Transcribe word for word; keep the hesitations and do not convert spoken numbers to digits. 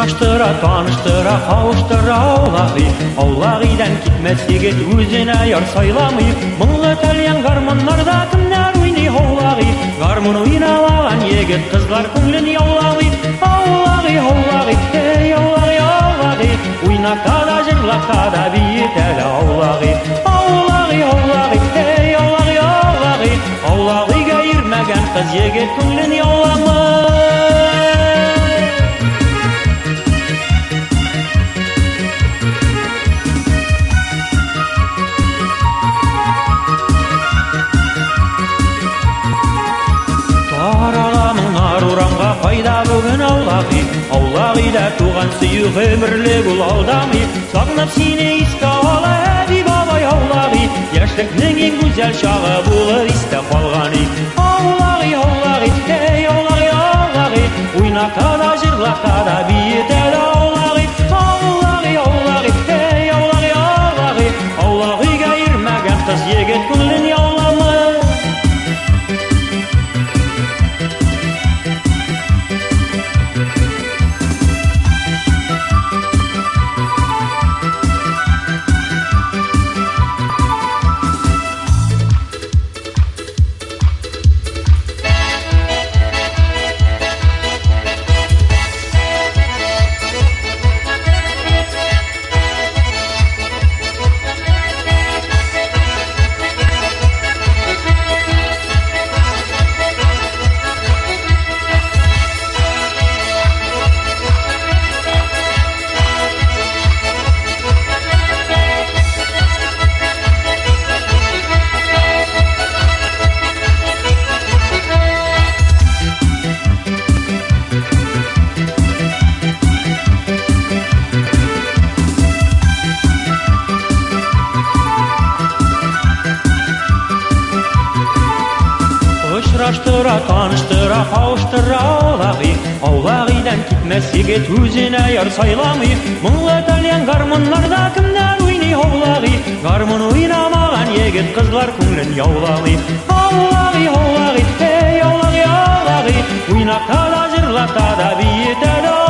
Ұшыраштыра, таныштыра, қауыштыра аулағы. Аулағыдан кетмес егет өзіне аяр сайламы. Мұңлы тәлиян гармонларда кімнер ойны аулағы. Гармон ойналаған егет қызлар көңлін яулағы. Аулағы, аулағы, ей аулағы, аулағы. Ойнақта да жырлақта да бейітәлі аулағы. Аулағы, аулағы, ей аулағы, аулағы. Аулағыға ермәген қыз егет көңлін яуламы. Қайда бүгін аулағы, аулағыда туған сүйі ғөмірлік ұл алдамы. Сағынып сені еске ала әбі бабай аулағы, яшіліктің ең güzel шағы болып есте қалғаны. Аулағы, аулағы, ей аулағы, аулағы, ойнақта да жырлақта да бейітәлі аулағы. Аулағы, аулағы, ей аулағы, аулағы, аулағыға ермәген қыз егет көңлін яуламы. Ұшыраштыра, таныштыра, қауыштыра аулағы. Аулағыдан кетмес егет өзіне аяр сайламы. Мұңлы тәлиян гармонларда кімнер ойны аулағы. Гармон ойнамаған егет қызлар көңлін яуламы. Аулағы, аулағы, ей аулағы, аулағы. Ойнақта да жырлақта да бейітәлі